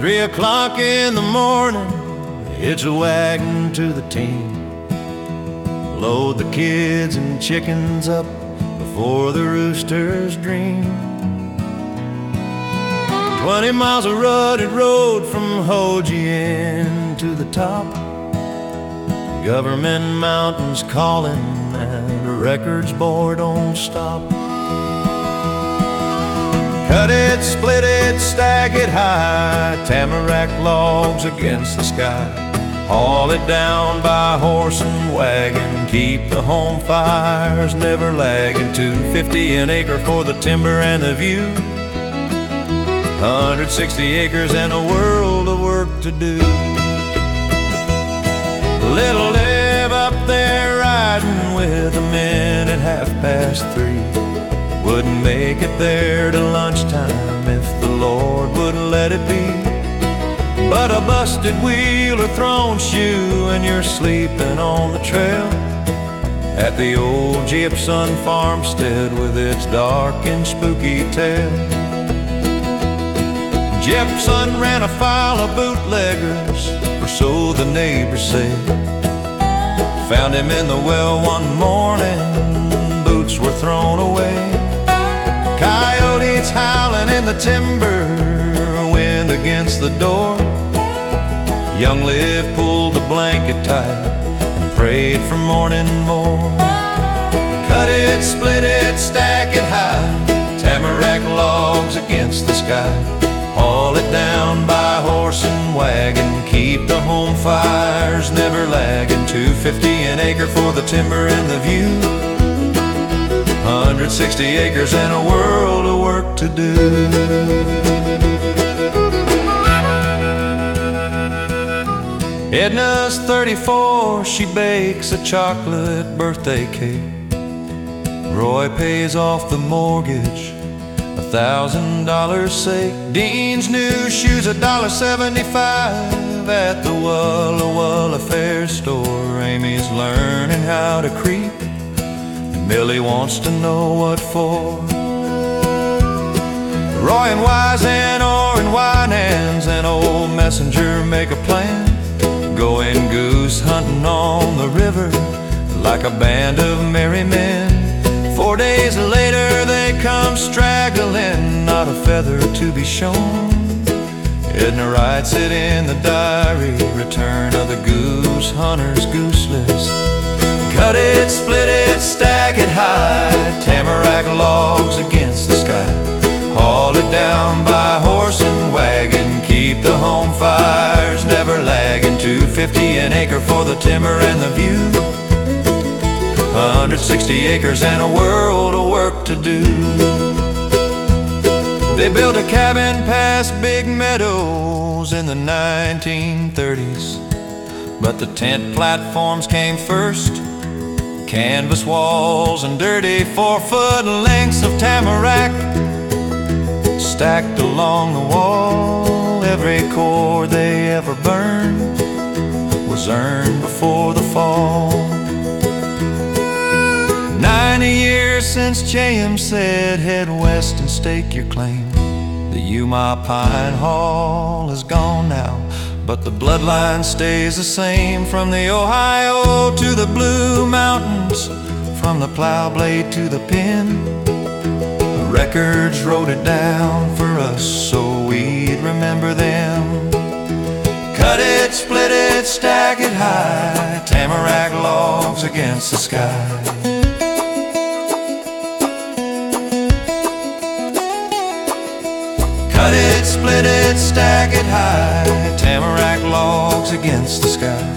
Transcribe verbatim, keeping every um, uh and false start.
Three o'clock in the morning, hitch a wagon to the team. Load the kids and chickens up before the roosters dream. Twenty miles of rutted road from Hojian to the top. Government mountains calling and the records board don't stop. Cut it, split it, stack it high, tamarack logs against the sky. Haul it down by horse and wagon, keep the home fires never lagging. two fifty an acre for the timber and the view, one hundred sixty acres and a world of work to do. Little Liv up there riding with the men at half past three. Wouldn't make it there to lunchtime if the Lord would let it be. But a busted wheel or thrown shoe and you're sleeping on the trail at the old Gibson farmstead with its dark and spooky tale. Gibson ran a file of bootleggers, or so the neighbors say. Found him in the well one morning, boots were thrown away. Coyotes howling in the timber, wind against the door. Young Liv pulled the blanket tight and prayed for morning more. Cut it, split it, stack it high, tamarack logs against the sky. Haul it down by horse and wagon, keep the home fires never lagging. two fifty an acre for the timber and the view, one hundred sixty acres and a world of work to do. Edna's thirty-four, she bakes a chocolate birthday cake. Roy pays off the mortgage, a thousand dollars sake. Dean's new shoes, a dollar seventy-five at the Walla Walla Fair store. Amy's learning how to creep, Millie wants to know what for. Roy and Wise and Orr and Winans and old Messenger make a plan, going goose hunting on the river like a band of merry men. Four days later they come straggling, not a feather to be shown. Edna writes it in the diary, return of the goose hunter's goose list. Cut it, split it, stack it high, tamarack logs against the sky. Haul it down by horse and wagon, keep the home fires never lagging. two fifty an acre for the timber and the view, one hundred sixty acres and a world of work to do. They built a cabin past Big Meadows in the nineteen thirties, but the tent platforms came first. Canvas walls and dirty four-foot lengths of tamarack stacked along the wall. Every cord they ever burned was earned before the fall. Ninety years since J M said, head west and stake your claim. The Yuma Pine Hall is gone now, but the bloodline stays the same. From the Ohio to the Blue Mountains, from the plow blade to the pen, the records wrote it down for us so we'd remember them. Cut it, split it, stack it high, tamarack logs against the sky. Cut it, split it, stack it high, tamarack logs against the sky.